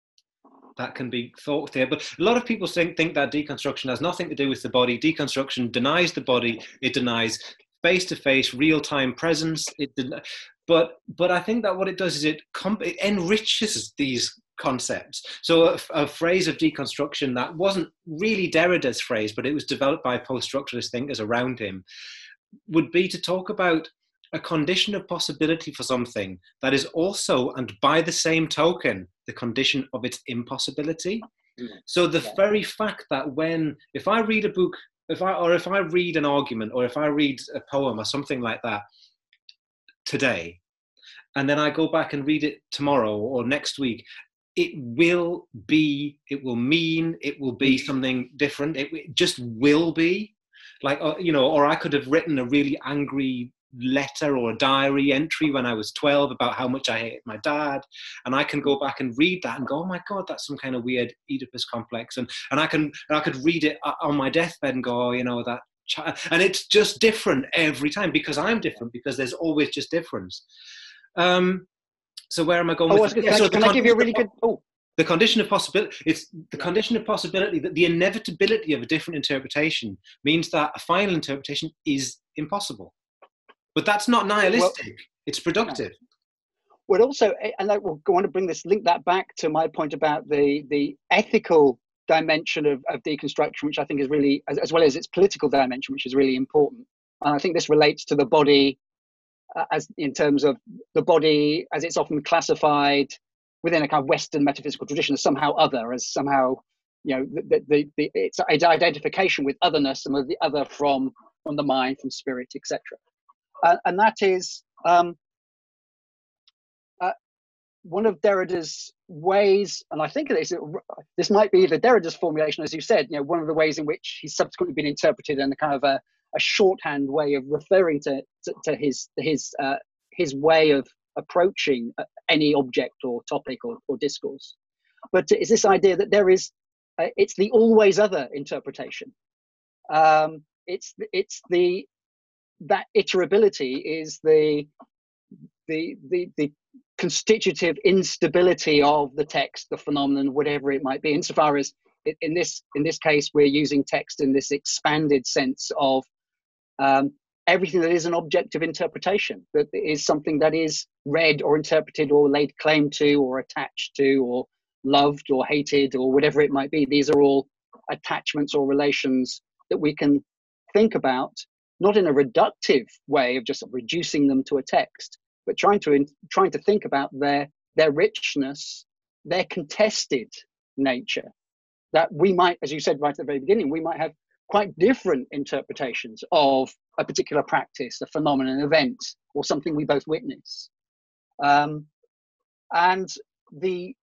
that can be thought there. But a lot of people think think that deconstruction has nothing to do with the body. Deconstruction denies the body. It denies face-to-face, real-time presence. It den- but but I think that what it does is it, comp- it enriches these concepts. So a, a phrase of deconstruction that wasn't really Derrida's phrase, but it was developed by post-structuralist thinkers around him, would be to talk about a condition of possibility for something that is also, and by the same token, the condition of its impossibility. Mm-hmm. So the yeah. very fact that when, if I read a book, if I or if I read an argument, or if I read a poem or something like that today, and then I go back and read it tomorrow or next week, it will be, it will mean, it will be something different. It, it just will be. Like, uh, you know, or I could have written a really angry letter or a diary entry when I was twelve about how much I hated my dad. And I can go back and read that and go, oh my God, that's some kind of weird Oedipus complex. And, and I can, and I could read it on my deathbed and go, oh, you know, that child. And it's just different every time because I'm different, because there's always just difference. Um, So where am I going
oh,
with
that?
Yeah,
can,
so
I, can I give you a really good... Oh.
The condition of possibility, it's the condition of possibility that the inevitability of a different interpretation means that a final interpretation is impossible. But that's not nihilistic. it's productive.
Well, also, and I want to bring this, link that back to my point about the the ethical dimension of, of deconstruction, which I think is really, as, as well as its political dimension, which is really important. And I think this relates to the body, uh, as in terms of the body as it's often classified within a kind of Western metaphysical tradition as somehow other, as somehow, you know, the, the, the, it's identification with otherness and with the other from, from the mind, from spirit, et cetera. Uh, and that is um, uh, one of Derrida's ways, and I think this, this might be the Derrida's formulation, as you said, you know, one of the ways in which he's subsequently been interpreted in a kind of a, a shorthand way of referring to, to, to his, his, uh, his way of approaching any object or topic or, or discourse. But it's this idea that there is, uh, it's the always other interpretation. Um, it's, it's the, that iterability is the, the, the, the constitutive instability of the text, the phenomenon, whatever it might be, insofar as in this, in this case, we're using text in this expanded sense of um, everything that is an object of interpretation, that is something that is read or interpreted or laid claim to or attached to or loved or hated or whatever it might be. These are all attachments or relations that we can think about, not in a reductive way of just reducing them to a text, but trying to trying to think about their their richness, their contested nature, that we might, as you said right at the very beginning, we might have quite different interpretations of a particular practice, a phenomenon, an event, or something we both witness. Um, and the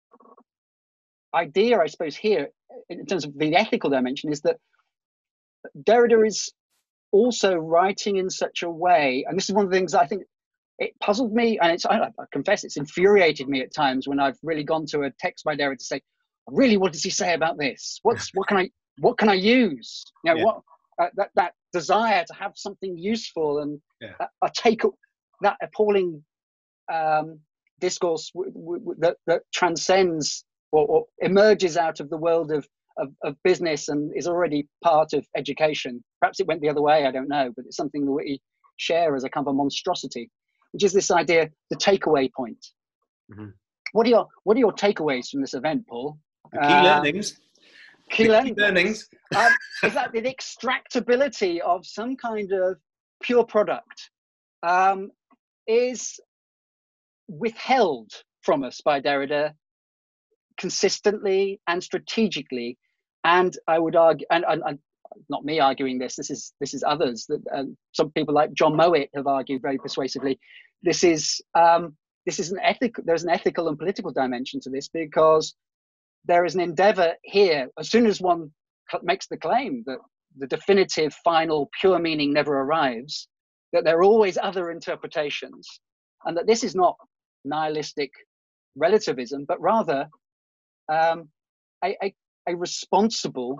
idea, I suppose, here, in terms of the ethical dimension, is that Derrida is also writing in such a way, and this is one of the things I think it puzzled me, and it's, I, I confess, it's infuriated me at times when I've really gone to a text by Derrida to say, really, what does he say about this? What's, what can I, what can I use? You know, yeah. what, uh, that, that desire to have something useful and yeah. a, a take, that appalling um, discourse w w that, that transcends or, or emerges out of the world of, of, of business and is already part of education. Perhaps it went the other way, I don't know, but it's something that we share as a kind of a monstrosity, which is this idea, the takeaway point. Mm-hmm. What are your, what are your takeaways from this event, Paul?
The key um, learnings.
Key
the
learnings.
Key learnings.
um, is that the extractability of some kind of pure product um, is withheld from us by Derrida consistently and strategically, and I would argue, and, and, and not me arguing this, this is this is others, that uh, some people like John Mowat have argued very persuasively. This is um, this is an ethical. There's an ethical and political dimension to this, because there is an endeavor here, as soon as one makes the claim that the definitive, final, pure meaning never arrives, that there are always other interpretations, and that this is not nihilistic relativism, but rather um, a, a, a responsible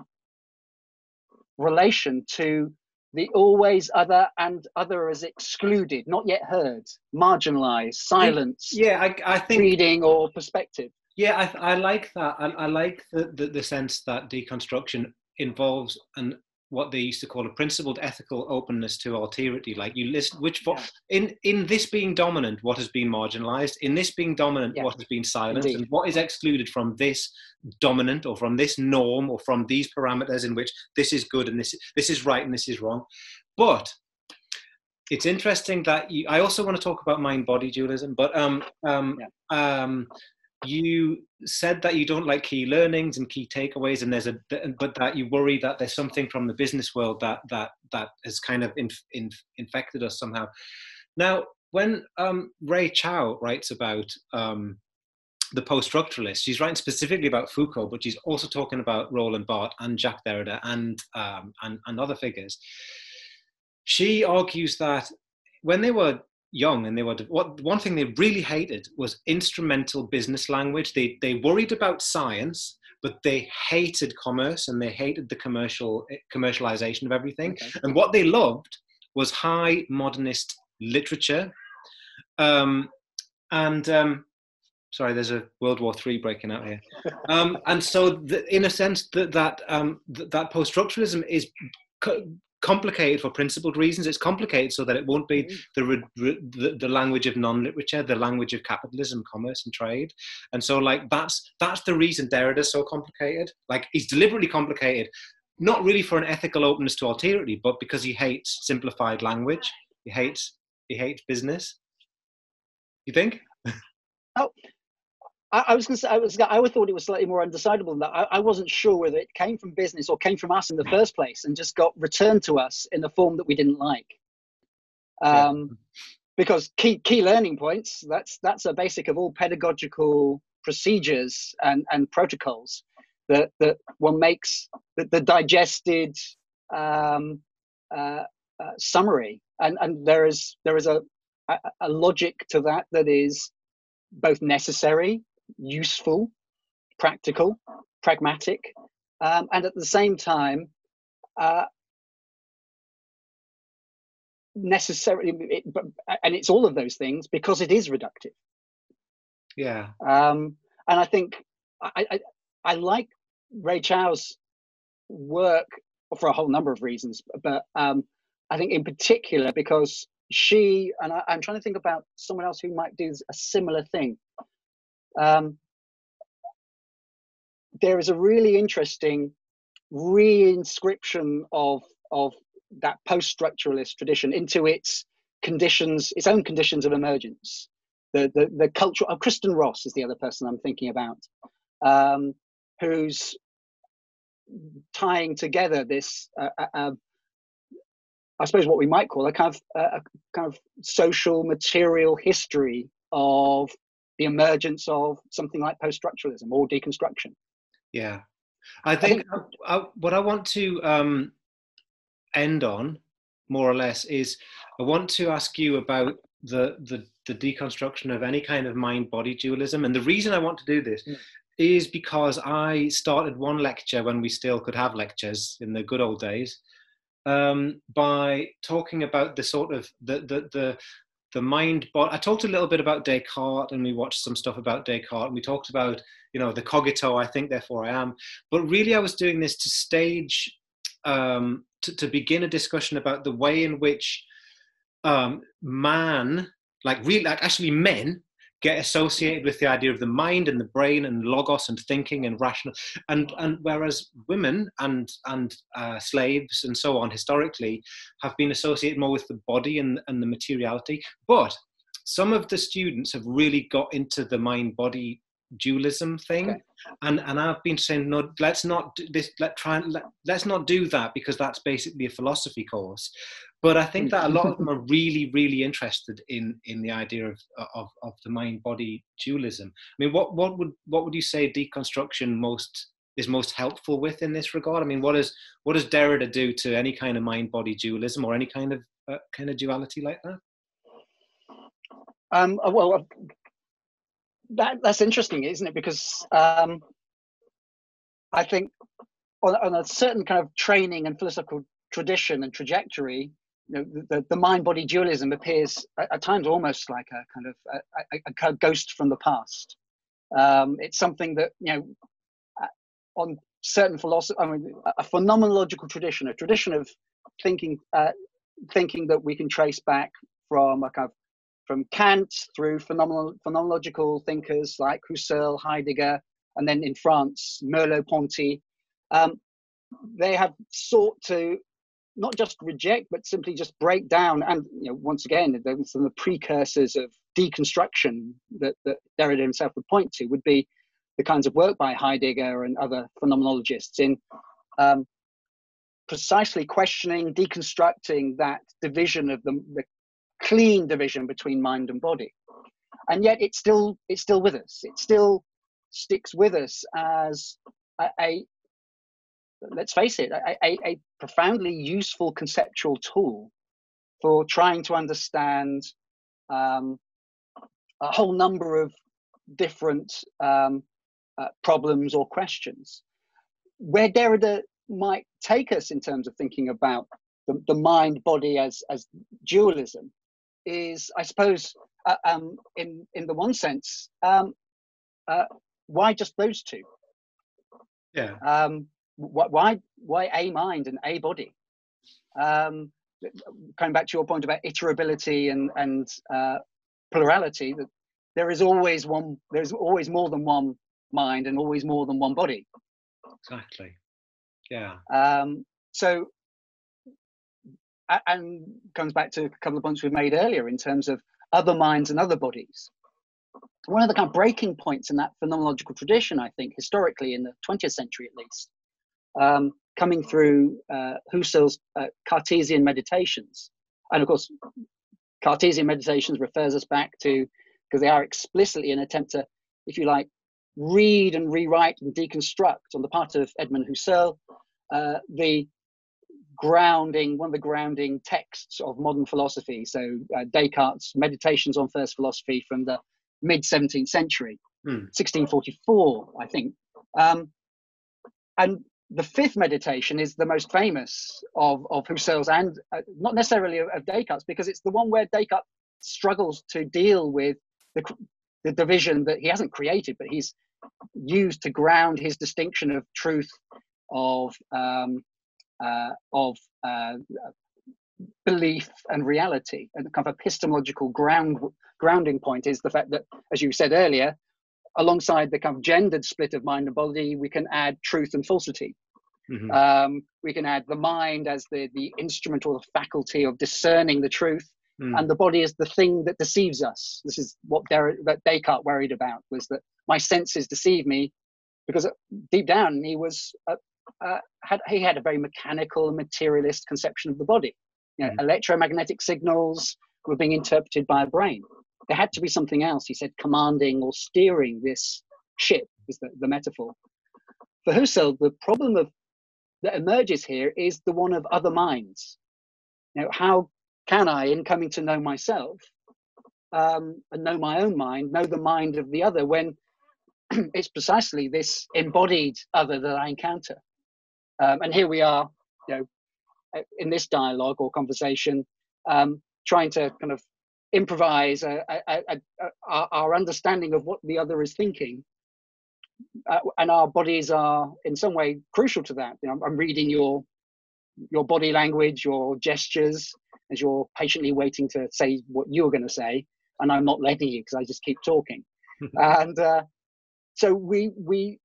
relation to the always other, and other as excluded, not yet heard, marginalized, silenced,
yeah, I, I think,
reading or perspective.
Yeah, I, I like that. I, I like the, the, the sense that deconstruction involves an what they used to call a principled ethical openness to alterity. Like you list which yeah. in in this being dominant, what has been marginalized, in this being dominant, yeah. what has been silenced, Indeed. And what is excluded from this dominant or from this norm or from these parameters in which this is good and this this is right and this is wrong. But it's interesting that you, I also want to talk about mind-body dualism, but um um yeah. um you said that you don't like key learnings and key takeaways, and there's a but that you worry that there's something from the business world that that that has kind of in, in, infected us somehow. Now, when um, Ray Chow writes about um, the post-structuralists, she's writing specifically about Foucault, but she's also talking about Roland Barthes and Jacques Derrida and um, and, and other figures. She argues that when they were young and they were what one thing they really hated was instrumental business language. They they worried about science, but they hated commerce and they hated the commercial commercialization of everything. Okay. And what they loved was high modernist literature. Um, and um, sorry, there's a World War Three breaking out here. Um, and so, the, in a sense, that that um, that, that post-structuralism is complicated for principled reasons. It's complicated so that it won't be the the, the language of non-literature, the language of capitalism, commerce, and trade. And so, like, that's that's the reason Derrida's so complicated. Like, he's deliberately complicated, not really for an ethical openness to alterity, but because he hates simplified language. He hates he hates business. You think?
Oh, I, I was going to say, I was, I always thought it was slightly more undecidable than that. I, I wasn't sure whether it came from business or came from us in the first place and just got returned to us in a form that we didn't like. Um, yeah. Because key key learning points, that's that's a basic of all pedagogical procedures and, and protocols that, that one makes, the, the digested um, uh, uh, summary. And, and there is, there is a, a, a logic to that that is both necessary, useful, practical, pragmatic, um, and at the same time, uh, necessarily, it, but, and it's all of those things because it is reductive.
Yeah.
Um, and I think I, I, I like Ray Chow's work for a whole number of reasons, but um, I think in particular because she, and I, I'm trying to think about someone else who might do a similar thing. Um, there is a really interesting reinscription of of that post-structuralist tradition into its conditions, its own conditions of emergence. The the the culture of Kristen Ross is the other person I'm thinking about, um, who's tying together this, uh, uh, I suppose, what we might call a kind of uh, a kind of social material history of the emergence of something like post-structuralism or deconstruction.
Yeah, I think, I think I, I, what I want to um, end on, more or less, is I want to ask you about the, the, the deconstruction of any kind of mind-body dualism. And the reason I want to do this mm. is because I started one lecture when we still could have lectures in the good old days, um, by talking about the sort of the the the, the mind body. I talked a little bit about Descartes, and we watched some stuff about Descartes, and we talked about, you know, the cogito, I think, therefore I am. But really I was doing this to stage, um, to, to begin a discussion about the way in which um, man, like really, like actually men, get associated with the idea of the mind and the brain and logos and thinking and rational, and and whereas women and and uh, slaves and so on historically have been associated more with the body and, and the materiality. But some of the students have really got into the mind-body dualism thing, okay. and and I've been saying, no, let's not do this. Let try and let, let's not do that, because that's basically a philosophy course. But I think that a lot of them are really, really interested in in the idea of of, of the mind-body dualism. I mean, what what would what would you say deconstruction most is most helpful with in this regard? I mean, what is what does Derrida do to any kind of mind-body dualism or any kind of uh, kind of duality like that?
Um, well, that that's interesting, isn't it? Because um, I think on, on a certain kind of training and philosophical tradition and trajectory, you know, the, the mind-body dualism appears at, at times almost like a kind of a, a, a ghost from the past. Um, it's something that, you know, on certain philosophy, I mean, a phenomenological tradition, a tradition of thinking, uh, thinking that we can trace back from a kind of from Kant through phenomenal, phenomenological thinkers like Husserl, Heidegger, and then in France, Merleau-Ponty. Um, they have sought to not just reject, but simply just break down. And, you know, once again, some of the precursors of deconstruction that, that Derrida himself would point to would be the kinds of work by Heidegger and other phenomenologists in um, precisely questioning, deconstructing that division of the, the clean division between mind and body. And yet it's still, it's still with us. It still sticks with us as a, a let's face it, a, a, a profoundly useful conceptual tool for trying to understand um, a whole number of different um, uh, problems or questions. Where Derrida might take us in terms of thinking about the, the mind-body as, as dualism is, I suppose, uh, um, in, in the one sense, um, uh, why just those two?
Yeah.
Um, why why a mind and a body? Um, coming back to your point about iterability and and uh, plurality, that there is always one, there's always more than one mind and always more than one body.
Exactly. Yeah.
Um, so, and comes back to a couple of points we've made earlier in terms of other minds and other bodies. One of the kind of breaking points in that phenomenological tradition, I think, historically in the twentieth century at least, um, coming through uh, Husserl's uh, Cartesian meditations. And of course, Cartesian meditations refers us back to, because they are explicitly an attempt to, if you like, read and rewrite and deconstruct on the part of Edmund Husserl, uh, the grounding, one of the grounding texts of modern philosophy. So uh, Descartes' Meditations on First Philosophy from the mid seventeenth century, hmm. sixteen forty-four, I think. Um, and the fifth meditation is the most famous of, of Husserl's, and uh, not necessarily of, of Descartes, because it's the one where Descartes struggles to deal with the, the division that he hasn't created, but he's used to ground his distinction of truth, of um, uh, of uh, belief and reality. And the kind of epistemological ground grounding point is the fact that, as you said earlier, alongside the kind of gendered split of mind and body, we can add truth and falsity. Mm-hmm. Um, we can add the mind as the, the instrument or the faculty of discerning the truth, mm. and the body is the thing that deceives us. This is what Der- that Descartes worried about, was that my senses deceive me, because deep down he was uh, uh, had he had a very mechanical and materialist conception of the body. You know, mm. electromagnetic signals were being interpreted by a brain. There had to be something else, he said, commanding or steering this ship, is the, the metaphor. For Husserl, the problem of that emerges here is the one of other minds. You know, how can I, in coming to know myself, um, and know my own mind, know the mind of the other, when it's precisely this embodied other that I encounter? Um, and here we are, you know, in this dialogue or conversation, um, trying to kind of improvise a, a, a, a, our, our understanding of what the other is thinking. Uh, and our bodies are in some way crucial to that. You know, I'm reading your your body language, your gestures, as you're patiently waiting to say what you're going to say, and I'm not letting you because I just keep talking. And uh, so we we,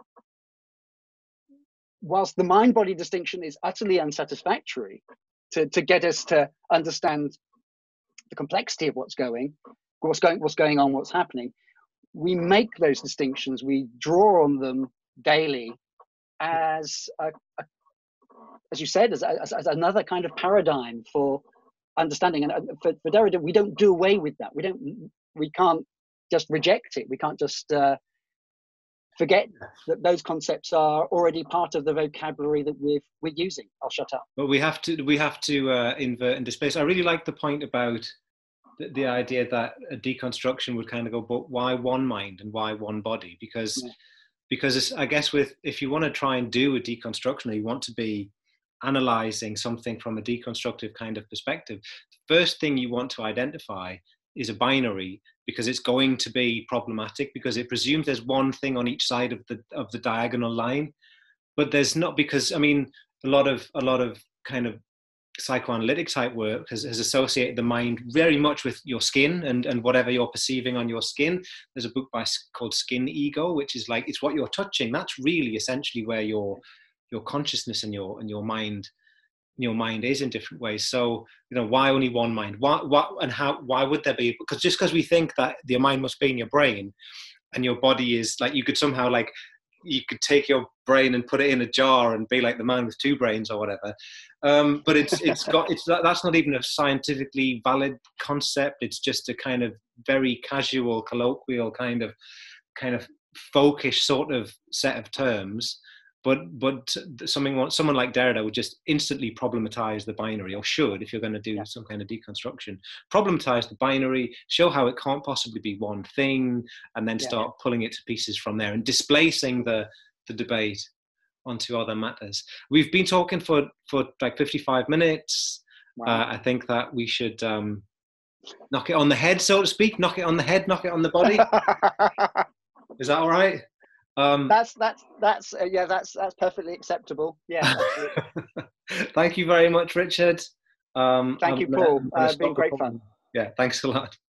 whilst the mind-body distinction is utterly unsatisfactory to to get us to understand the complexity of what's going, what's going, what's going on, what's happening, we make those distinctions, we draw on them daily as, a, a, as you said, as, as, as another kind of paradigm for understanding. And for, for Derrida, we don't do away with that. We don't, we can't just reject it. We can't just uh, forget that those concepts are already part of the vocabulary that we've, we're using. I'll shut up.
But we have to, we have to uh, invert and displace. I really like the point about the, the idea that a deconstruction would kind of go, but why one mind and why one body? Because, yeah. because it's, I guess with, if you want to try and do a deconstruction, or you want to be analyzing something from a deconstructive kind of perspective, the first thing you want to identify is a binary, because it's going to be problematic, because it presumes there's one thing on each side of the of the diagonal line, but there's not, because I mean a lot of a lot of kind of psychoanalytic type work has, has associated the mind very much with your skin and and whatever you're perceiving on your skin. There's a book by called Skin Ego, which is like, it's what you're touching. That's really essentially where your your consciousness and your and your mind your mind is in different ways. So, you know, why only one mind? Why, what, and how, why would there be? Because just because we think that your mind must be in your brain and your body is like, you could somehow like, you could take your brain and put it in a jar and be like the man with two brains or whatever. Um, but it's, it's got, it's, that's not even a scientifically valid concept. It's just a kind of very casual, colloquial kind of, kind of folkish sort of set of terms. But but something someone like Derrida would just instantly problematize the binary, or should, if you're going to do yeah. some kind of deconstruction, problematize the binary, show how it can't possibly be one thing, and then start yeah. pulling it to pieces from there and displacing the the debate onto other matters. We've been talking for for like fifty-five minutes. Wow. Uh, I think that we should um, knock it on the head, so to speak. Knock it on the head, knock it on the body. Is that all right?
Um, that's that's that's uh, yeah that's that's perfectly acceptable. Yeah.
Thank you very much, Richard. Um,
Thank
I'm
you,
gonna,
Paul.
I'm gonna
Uh,
stop
been great
recording.
fun.
Yeah, thanks a lot.